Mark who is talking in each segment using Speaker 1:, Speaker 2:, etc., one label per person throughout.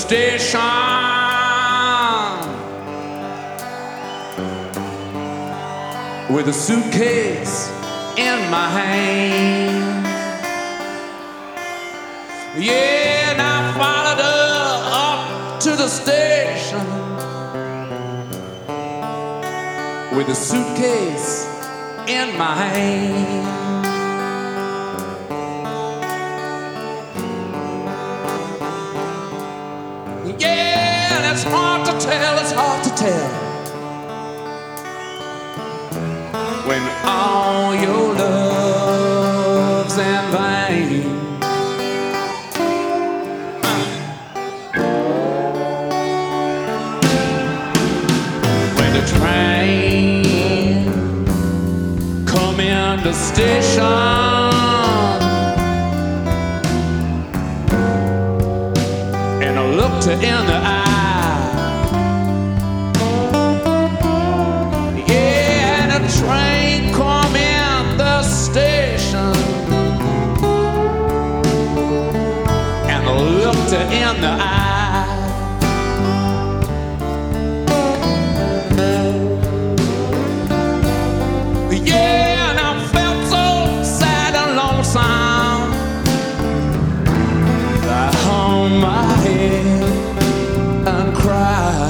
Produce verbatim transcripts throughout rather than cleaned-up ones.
Speaker 1: station with a suitcase in my hand. Yeah, and I followed her up to the station with a suitcase in my hand. Yeah, it's hard to tell, it's hard to tell when all your love's in vain. When the train come in the station and I looked her in the eye. Yeah, and a train come in the station and I looked her in the eye. Yeah, and I felt so sad and lonesome. I hung my head and cried.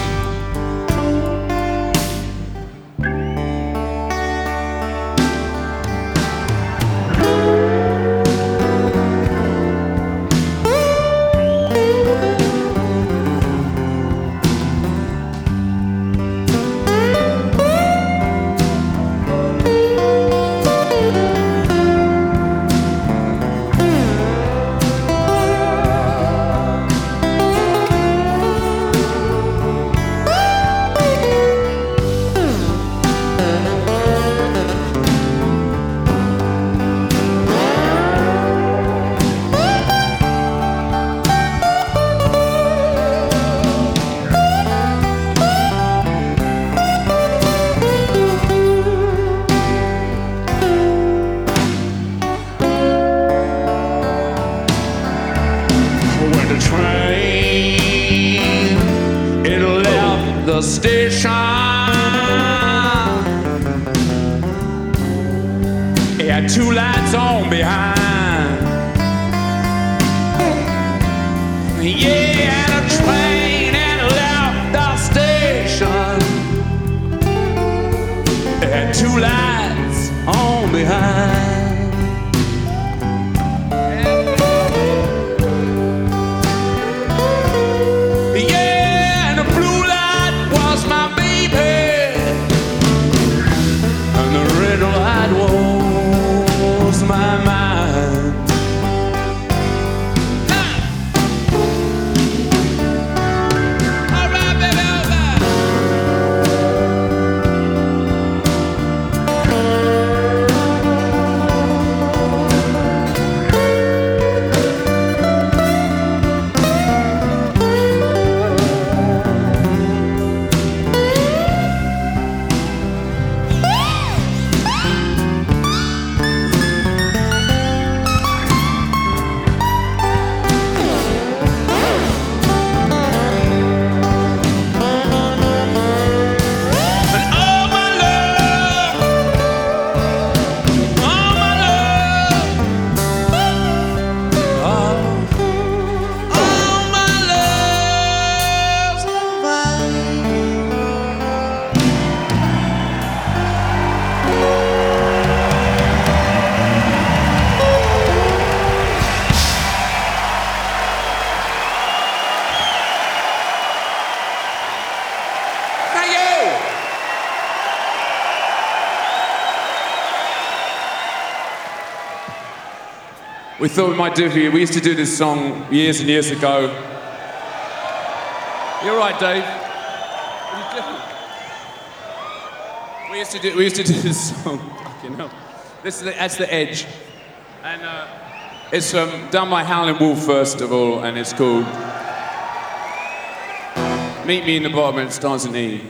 Speaker 1: Train, it left the station. It had two lights on behind. Yeah, and a train and it left the station. It had two lights on behind. We thought we might do it for you. We used to do this song years and years ago. You're right, Dave. What are you doing? We used to do. We used to do this song. Fucking hell. This is the, that's the Edge, and uh, it's um, done by Howlin' Wolf first of all, and it's called "Meet Me in the Bottom." And it starts in E.